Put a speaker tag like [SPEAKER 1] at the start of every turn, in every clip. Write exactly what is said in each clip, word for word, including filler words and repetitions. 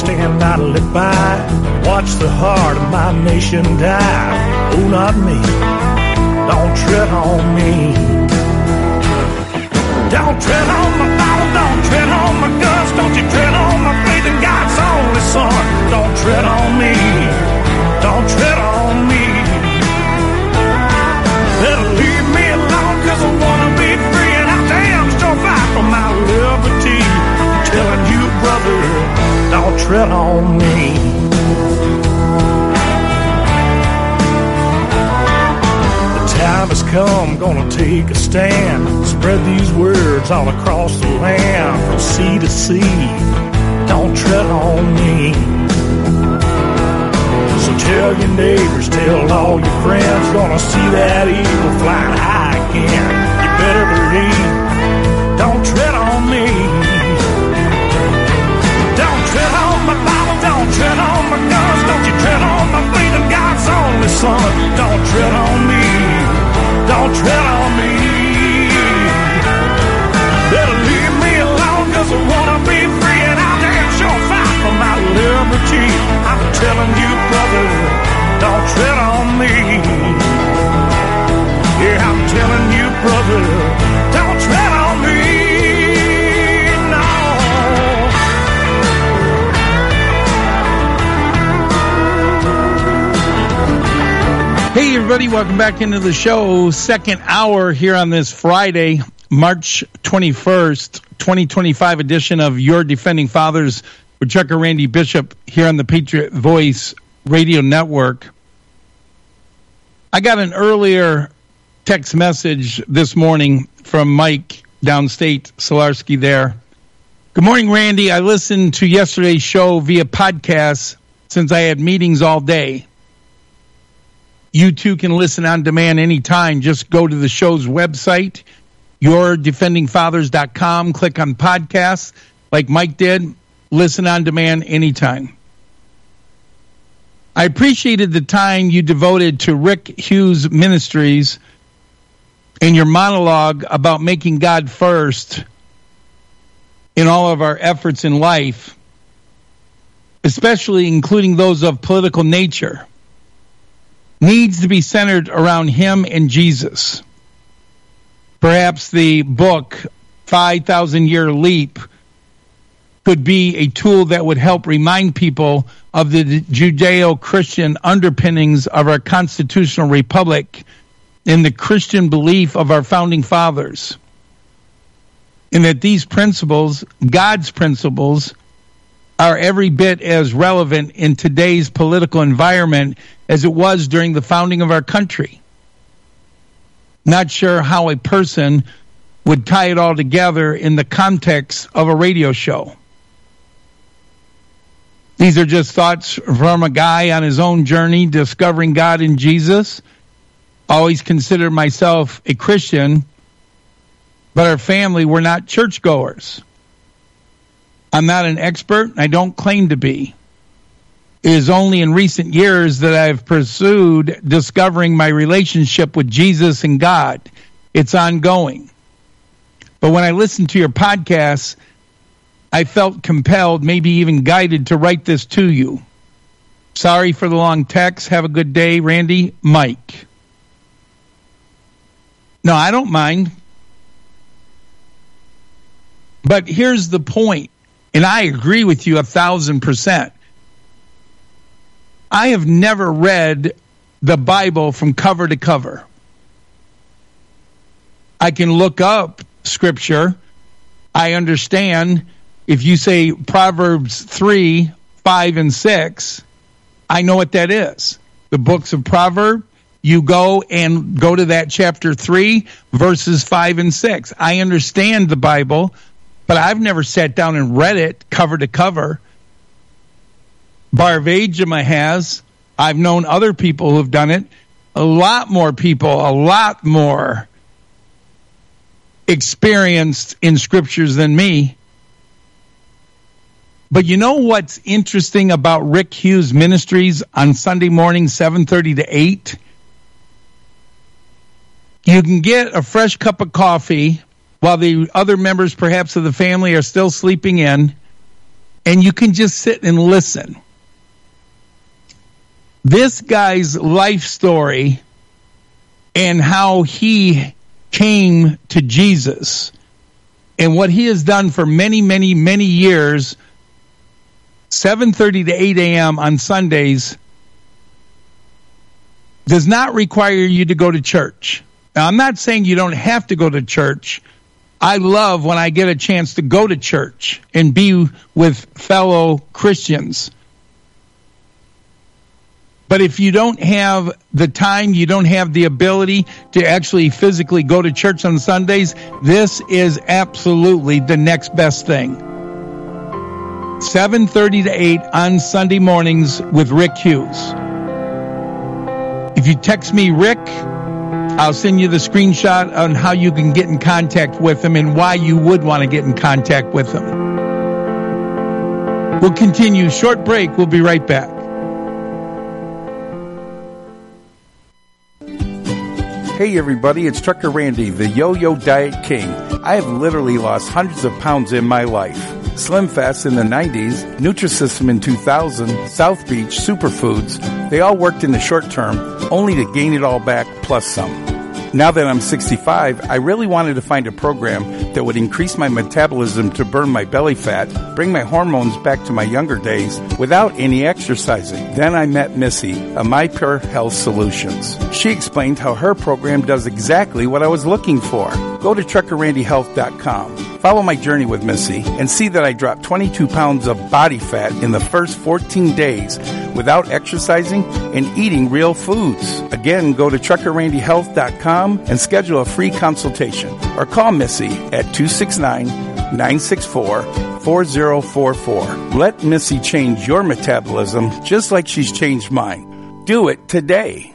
[SPEAKER 1] stand idly by, watch the heart of my nation die. Oh, not me, don't tread on me. Don't tread on my Bible, don't tread on my guns, don't you tread on my faith in God's only Son. Don't tread on me, don't tread on me. Better leave me alone, cause I wanna be free, and I damn sure fight for my liberty. I'm telling you, brother, don't tread on me. Time has come, gonna take a stand, spread these words all across the land, from sea to sea. Don't tread on me. So tell your neighbors, tell all your friends, gonna see that eagle flying high again. You better believe, don't tread on me. Don't tread on my Bible, don't tread on my guns, don't you tread on my faith in God's only Son. Don't tread on me, don't tread on me. Better leave me alone, cause I wanna be free, and I'll damn sure fight for my liberty. I'm telling you, brother, don't tread on me. Yeah, I'm telling you, brother, don't tread on me. No.
[SPEAKER 2] Hey, everybody, welcome back into the show. Second hour here on this Friday, March twenty-first, twenty twenty-five edition of Your Defending Fathers with Chuck and Randy Bishop here on the Patriot Voice Radio Network. I got an earlier text message this morning from Mike downstate, Solarski there. Good morning, Randy. I listened to yesterday's show via podcast since I had meetings all day. You too can listen on demand anytime. Just go to the show's website, your defending fathers dot com. Click on podcasts like Mike did. Listen on demand anytime. I appreciated the time you devoted to Rick Hughes Ministries in your monologue about making God first in all of our efforts in life, especially including those of political nature. Needs to be centered around him and Jesus. Perhaps the book, five thousand year Leap, could be a tool that would help remind people of the Judeo-Christian underpinnings of our constitutional republic and the Christian belief of our founding fathers. And that these principles, God's principles, are every bit as relevant in today's political environment as it was during the founding of our country. Not sure how a person would tie it all together in the context of a radio show. These are just thoughts from a guy on his own journey discovering God in Jesus. Always considered myself a Christian, but our family were not churchgoers. I'm not an expert. I don't claim to be. It is only in recent years that I've pursued discovering my relationship with Jesus and God. It's ongoing. But when I listened to your podcast, I felt compelled, maybe even guided, to write this to you. Sorry for the long text. Have a good day, Randy. Mike. No, I don't mind. But here's the point, and I agree with you a thousand percent. I have never read the Bible from cover to cover. I can look up scripture. I understand if you say Proverbs three, five, and six, I know what that is. The books of Proverbs, you go and go to that chapter three, verses five and six. I understand the Bible, but I've never sat down and read it cover to cover. Barvagema has. I've known other people who've done it. A lot more people, a lot more experienced in scriptures than me. But you know what's interesting about Rick Hughes Ministries on Sunday morning, seven thirty to eight? You can get a fresh cup of coffee while the other members, perhaps, of the family are still sleeping in. and you can just sit and listen. This guy's life story and how he came to Jesus and what he has done for many, many, many years, seven thirty to eight a.m. on Sundays, does not require you to go to church. Now, I'm not saying you don't have to go to church. I love when I get a chance to go to church and be with fellow Christians. But if you don't have the time, you don't have the ability to actually physically go to church on Sundays, this is absolutely the next best thing. seven thirty to eight on Sunday mornings with Rick Hughes. If you text me, Rick, I'll send you the screenshot on how you can get in contact with him and why you would want to get in contact with him. We'll continue. Short break. We'll be right back.
[SPEAKER 3] Hey everybody, it's Trucker Randy, the Yo-Yo Diet King. I have literally lost hundreds of pounds in my life. Slim Fast in the nineties, Nutrisystem in two thousand, South Beach, Superfoods, they all worked in the short term, only to gain it all back plus some. Now that I'm sixty-five, I really wanted to find a program that would increase my metabolism to burn my belly fat, bring my hormones back to my younger days without any exercising. Then I met Missy of My Pure Health Solutions. She explained how her program does exactly what I was looking for. Go to trucker randy health dot com. Follow my journey with Missy and see that I dropped twenty-two pounds of body fat in the first fourteen days without exercising and eating real foods. Again, go to trucker randy health dot com and schedule a free consultation or call Missy at two six nine, nine six four, four zero four four. Let Missy change your metabolism just like she's changed mine. Do it today.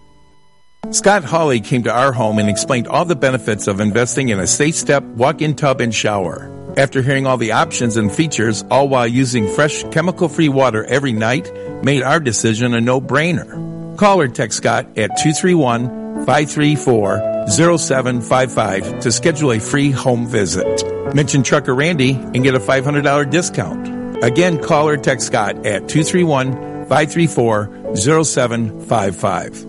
[SPEAKER 4] Scott Hawley came to our home and explained all the benefits of investing in a safe step, walk-in tub, and shower. After hearing all the options and features, all while using fresh, chemical-free water every night, made our decision a no-brainer. Call or text Scott at two three one, five three four, zero seven five five to schedule a free home visit. Mention Trucker Randy and get a five hundred dollars discount. Again, call or text Scott at two three one, five three four, zero seven five five.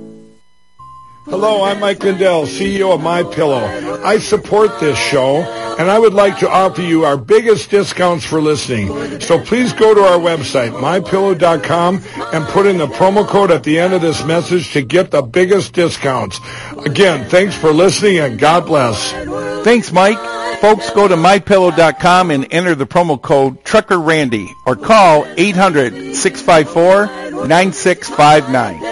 [SPEAKER 5] Hello, I'm Mike Lindell, C E O of MyPillow. I support this show, and I would like to offer you our biggest discounts for listening. So please go to our website, my pillow dot com, and put in the promo code at the end of this message to get the biggest discounts. Again, thanks for listening, and God bless.
[SPEAKER 3] Thanks, Mike. Folks, go to my pillow dot com and enter the promo code Trucker Randy or call eight hundred, six five four, nine six five nine.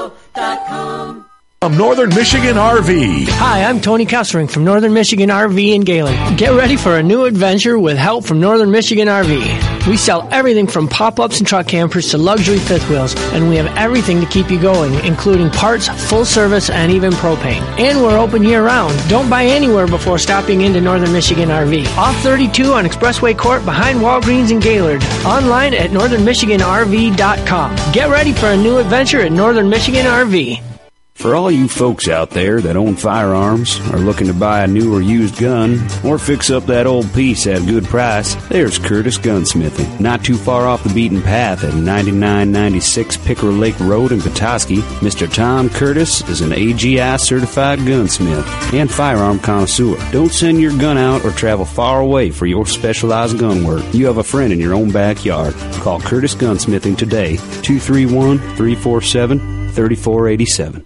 [SPEAKER 6] From Northern Michigan R V.
[SPEAKER 7] Hi, I'm Tony Kessering from Northern Michigan R V in Gaylord. Get ready for a new adventure with help from Northern Michigan R V. We sell everything from pop-ups and truck campers to luxury fifth wheels, and we have everything to keep you going, including parts, full service, and even propane. And we're open year-round. Don't buy anywhere before stopping into Northern Michigan R V. Off thirty-two on Expressway Court behind Walgreens in Gaylord. Online at northern michigan r v dot com. Get ready for a new adventure at Northern Michigan R V.
[SPEAKER 8] For all you folks out there that own firearms, are looking to buy a new or used gun, or fix up that old piece at a good price, there's Curtis Gunsmithing. Not too far off the beaten path at ninety-nine ninety-six Pickerel Lake Road in Petoskey, Mister Tom Curtis is an A G I certified gunsmith and firearm connoisseur. Don't send your gun out or travel far away for your specialized gun work. You have a friend in your own backyard. Call Curtis Gunsmithing today, two three one, three four seven, three four eight seven.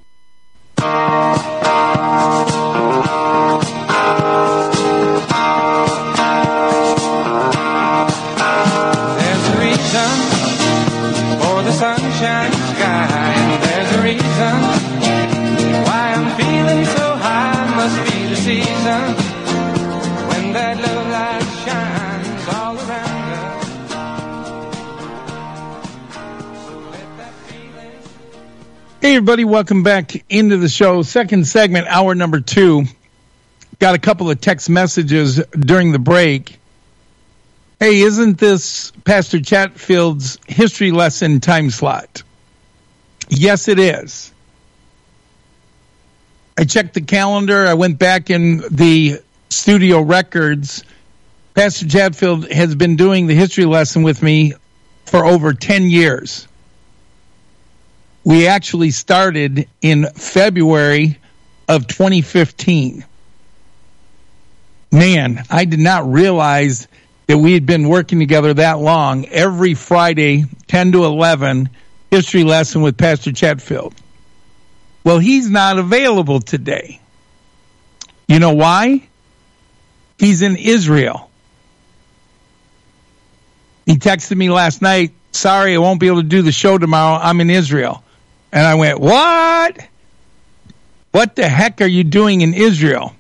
[SPEAKER 2] Hey, everybody, welcome back into the show. Second segment, hour number two. Got a couple of text messages during the break. Hey, isn't this Pastor Chatfield's history lesson time slot? Yes, it is. I checked the calendar. I went back in the studio records, Pastor Chatfield has been doing the history lesson with me for over ten years. We actually started in February of twenty fifteen. Man, I did not realize that we had been working together that long. Every Friday, ten to eleven, history lesson with Pastor Chatfield. Well, he's not available today. You know why? He's in Israel. He texted me last night, sorry, I won't be able to do the show tomorrow. I'm in Israel. And I went, what? What the heck are you doing in Israel?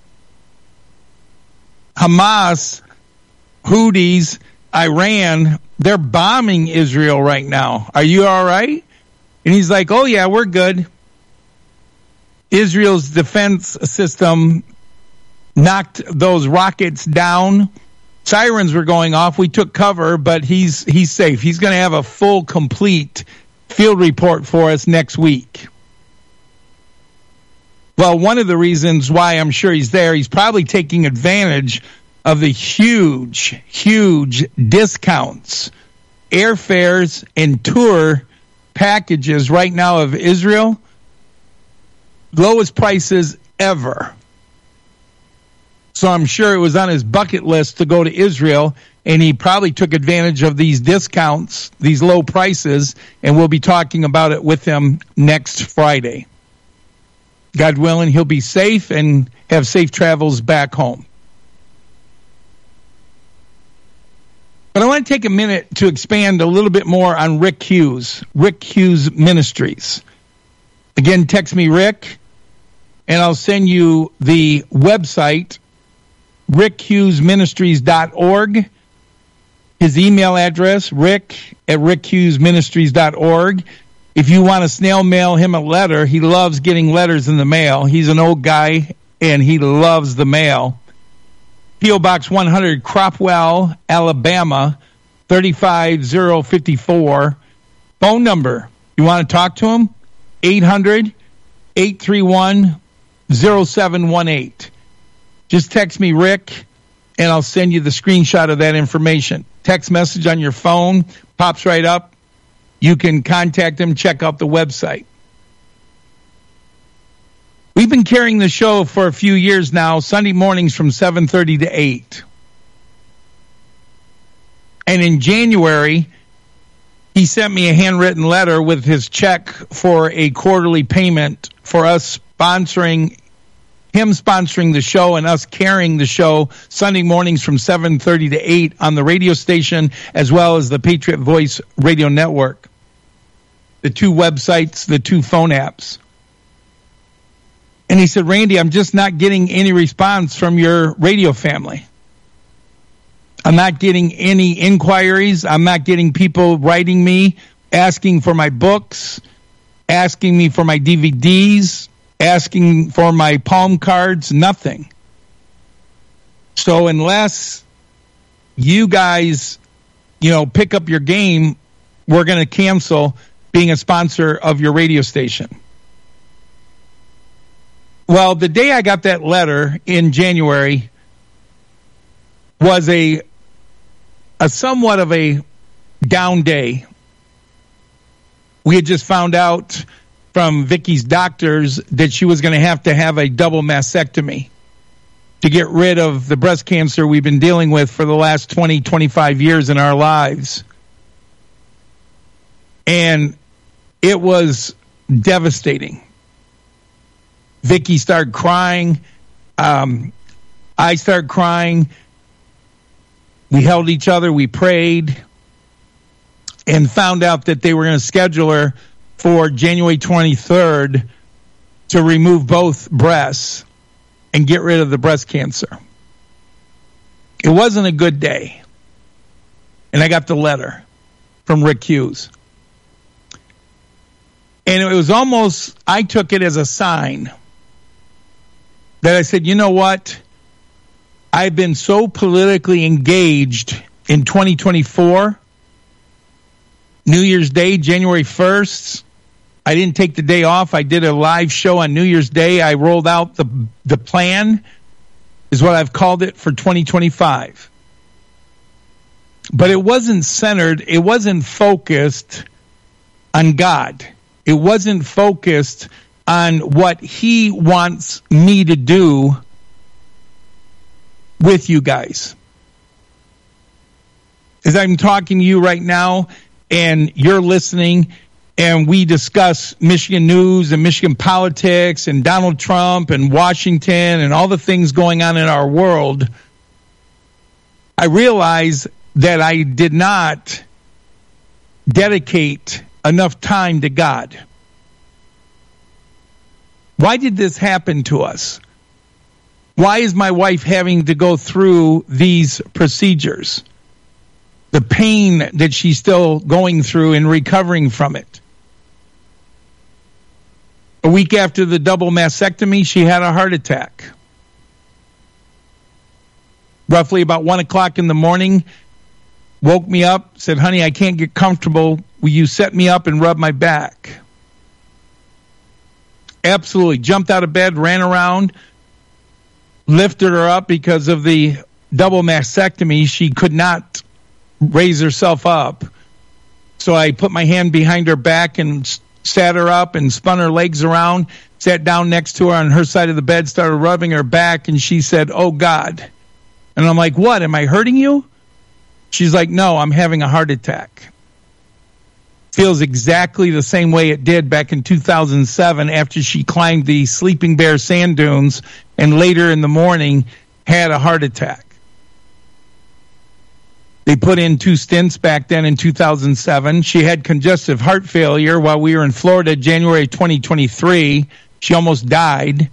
[SPEAKER 2] Hamas, Houthis, Iran, they're bombing Israel right now. Are you all right? And he's like, oh, yeah, we're good. Israel's defense system knocked those rockets down. Sirens were going off. We took cover, but he's he's safe. He's going to have a full, complete field report for us next week. Well, one of the reasons why I'm sure he's there, he's probably taking advantage of the huge, huge discounts, airfares, and tour packages right now of Israel. Lowest prices ever. So I'm sure it was on his bucket list to go to Israel, and he probably took advantage of these discounts, these low prices, and we'll be talking about it with him next Friday. God willing, he'll be safe and have safe travels back home. But I want to take a minute to expand a little bit more on Rick Hughes, Rick Hughes Ministries. Again, text me, Rick, and I'll send you the website, rick hughes ministries dot org. His email address, rick at rick hughes ministries dot org. If you want to snail mail him a letter, he loves getting letters in the mail. He's an old guy, and he loves the mail. P O. Box one hundred, Cropwell, Alabama, three five zero five four. Phone number, you want to talk to him? eight hundred, eight three one, zero seven one eight. Just text me, Rick, and I'll send you the screenshot of that information. Text message on your phone, pops right up. You can contact him, check out the website. We've been carrying the show for a few years now, Sunday mornings from seven thirty to eight. And in January, he sent me a handwritten letter with his check for a quarterly payment for us sponsoring, him sponsoring the show and us carrying the show Sunday mornings from seven thirty to eight on the radio station as well as the Patriot Voice Radio Network. The two websites, the two phone apps. And he said, Randy, I'm just not getting any response from your radio family. I'm not getting any inquiries. I'm not getting people writing me, asking for my books, asking me for my D V Ds, asking for my palm cards, nothing. So unless you guys, you know, pick up your game, we're going to cancel being a sponsor of your radio station. Well, the day I got that letter in January was a a somewhat of a down day. We had just found out from Vicky's doctors that she was going to have to have a double mastectomy to get rid of the breast cancer we've been dealing with for the last twenty, twenty-five years in our lives. And it was devastating. Vicky started crying. Um, I started crying. We held each other. We prayed and found out that they were going to schedule her for January twenty-third to remove both breasts and get rid of the breast cancer. It wasn't a good day. And I got the letter from Rick Hughes. And it was almost, I took it as a sign that I said, you know what? I've been so politically engaged in twenty twenty-four. New Year's Day, January first. I didn't take the day off. I did a live show on New Year's Day. I rolled out the the plan, is what I've called it, for twenty twenty-five. But it wasn't centered, it wasn't focused on God. It wasn't focused on what he wants me to do with you guys. As I'm talking to you right now and you're listening and we discuss Michigan news and Michigan politics and Donald Trump and Washington and all the things going on in our world, I realize that I did not dedicate enough time to God. Why did this happen to us? Why is my wife having to go through these procedures? The pain that she's still going through and recovering from it. A week after the double mastectomy, she had a heart attack. Roughly about one o'clock in the morning, woke me up, said, honey, I can't get comfortable. Will you set me up and rub my back? Absolutely. Jumped out of bed, ran around, lifted her up because of the double mastectomy. She could not raise herself up. So I put my hand behind her back and sat her up and spun her legs around, sat down next to her on her side of the bed, started rubbing her back, and she said, oh, God. And I'm like, what? Am I hurting you? She's like, no, I'm having a heart attack. Feels exactly the same way it did back in two thousand seven after she climbed the Sleeping Bear sand dunes and later in the morning had a heart attack. They put in two stents back then in two thousand seven. She had congestive heart failure while we were in Florida, January twenty twenty-three. She almost died.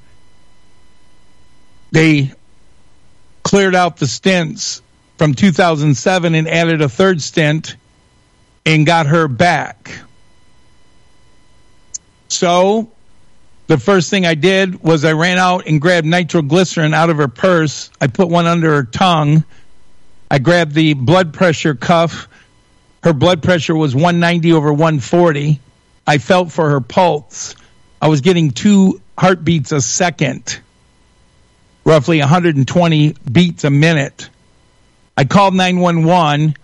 [SPEAKER 2] They cleared out the stents from two thousand seven and added a third stent and got her back. So the first thing I did was I ran out and grabbed nitroglycerin out of her purse. I put one under her tongue. I grabbed the blood pressure cuff. Her blood pressure was one ninety over one forty. I felt for her pulse. I was getting two heartbeats a second, roughly one hundred twenty beats a minute. I called nine one one.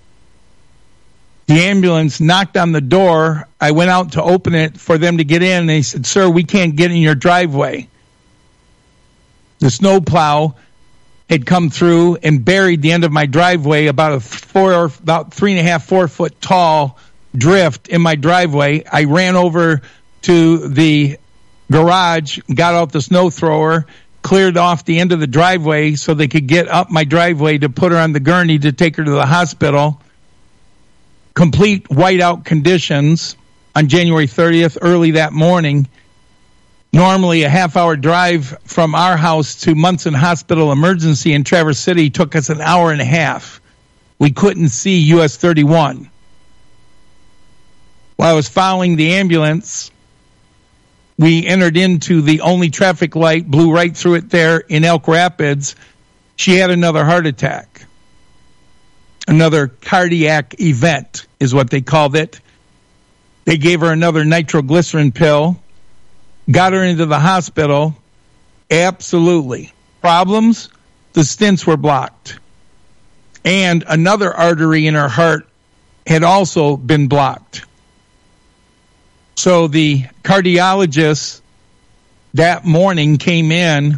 [SPEAKER 2] The ambulance knocked on the door. I went out to open it for them to get in. And they said, sir, we can't get in your driveway. The snowplow had come through and buried the end of my driveway, about a four, about three and a half, four foot tall drift in my driveway. I ran over to the garage, got out the snow thrower, cleared off the end of the driveway so they could get up my driveway to put her on the gurney to take her to the hospital. Complete whiteout conditions on January thirtieth, early that morning. Normally a half-hour drive from our house to Munson Hospital Emergency in Traverse City took us an hour and a half. We couldn't see U S thirty-one. While I was following the ambulance, we entered into the only traffic light, blew right through it there in Elk Rapids. She had another heart attack. Another cardiac event is what they called it. They gave her another nitroglycerin pill, got her into the hospital. Absolutely. Problems? The stents were blocked. And another artery in her heart had also been blocked. So the cardiologist that morning came in,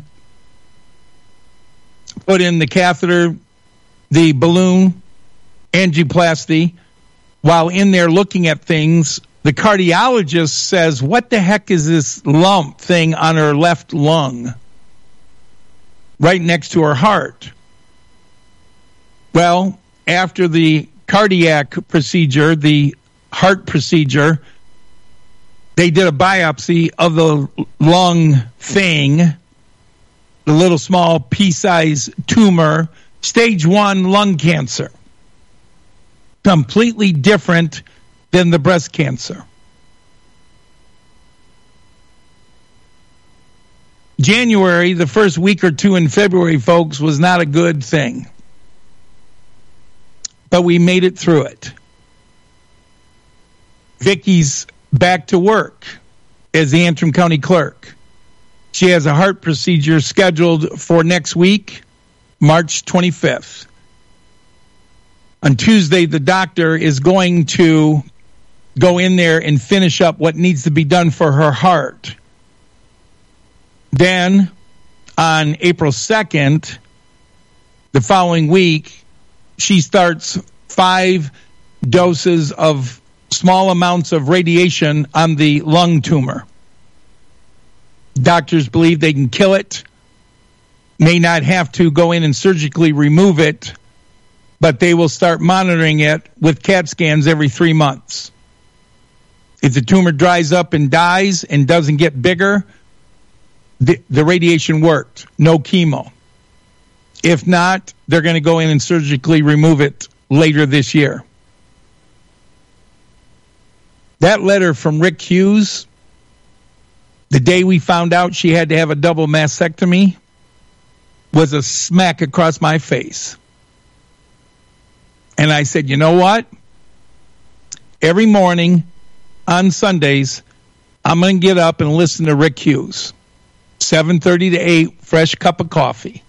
[SPEAKER 2] put in the catheter, the balloon, angioplasty. While in there looking at things, the cardiologist says, what the heck is this lump thing on her left lung? Right next to her heart. Well, after the cardiac procedure, the heart procedure, they did a biopsy of the lung thing, the little small pea-sized tumor, stage one lung cancer. Completely different than the breast cancer. January, the first week or two in February, folks, was not a good thing. But we made it through it. Vicky's back to work as the Antrim County Clerk. She has a heart procedure scheduled for next week, March twenty-fifth. On Tuesday, the doctor is going to go in there and finish up what needs to be done for her heart. Then, on April second, the following week, she starts five doses of small amounts of radiation on the lung tumor. Doctors believe they can kill it, may not have to go in and surgically remove it, but they will start monitoring it with CAT scans every three months. If the tumor dries up and dies and doesn't get bigger, the, the radiation worked. No chemo. If not, they're going to go in and surgically remove it later this year. That letter from Rick Hughes, the day we found out she had to have a double mastectomy, was a smack across my face. And I said, you know what? Every morning on Sundays, I'm going to get up and listen to Rick Hughes. seven thirty to eight, fresh cup of coffee.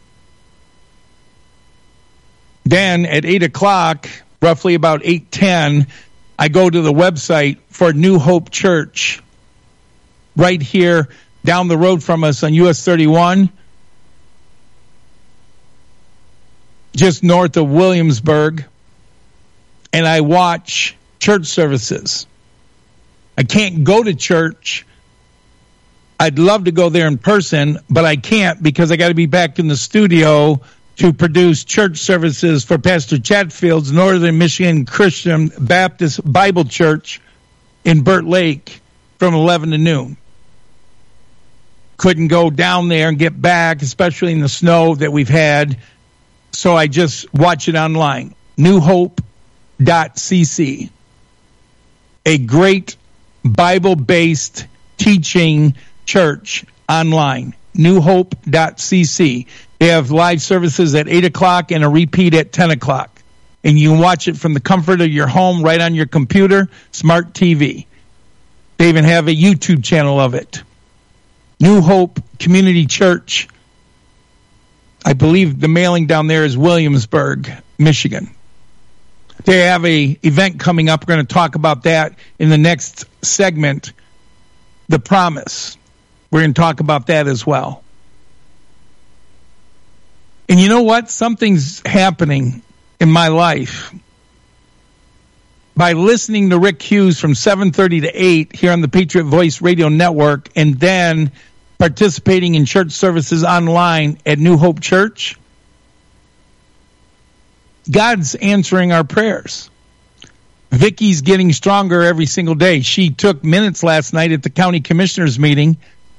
[SPEAKER 2] Then at eight o'clock, roughly about eight ten, I go to the website for New Hope Church right here down the road from us on U S thirty-one, just north of Williamsburg, and I watch church services. I can't go to church. I'd love to go there in person, but I can't because I got to be back in the studio to produce church services for Pastor Chatfield's Northern Michigan Christian Baptist Bible Church in Burt Lake from eleven to noon. Couldn't go down there and get back, especially in the snow that we've had, so I just watch it online. new hope dot c c. A great Bible-based teaching church online. new hope dot c c. They have live services at eight o'clock and a repeat at ten o'clock. And you can watch it from the comfort of your home, right on your computer, smart T V. They even have a YouTube channel of it. New Hope Community Church. I believe the mailing down there is Williamsburg, Michigan. They have a event coming up. We're going to talk about that in the next segment, The Promise. We're going to talk about that as well. And you know what? Something's happening in my life. By listening to Rick Hughes from seven thirty to eight here on the Patriot Voice Radio Network, and then participating in church services online at New Hope Church, God's answering our prayers. Vicky's getting stronger every single day. She took minutes last night at the county commissioners meeting.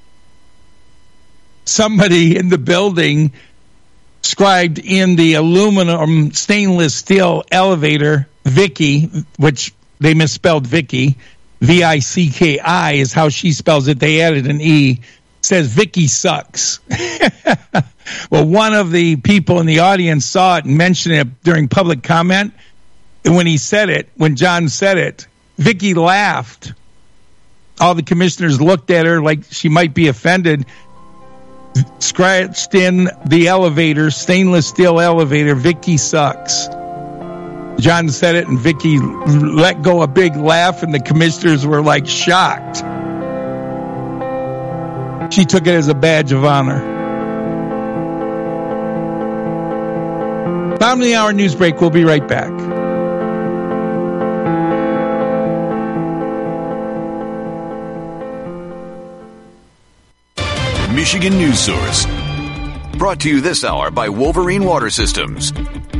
[SPEAKER 2] Somebody in the building scribed in the aluminum stainless steel elevator, Vicky, which they misspelled Vicky, V I C K I is how she spells it. They added an E. Says Vicky sucks. Well, one of the people in the audience saw it and mentioned it during public comment. And when he said it, when John said it, Vicky laughed. All the commissioners looked at her like she might be offended. Scratched in the elevator, stainless steel elevator, Vicky sucks. John said it, and Vicky let go a big laugh, and the commissioners were like shocked. She took it as a badge of honor. Bottom of the hour news break. We'll be right back.
[SPEAKER 6] Michigan News Source. Brought to you this hour by Wolverine Water Systems.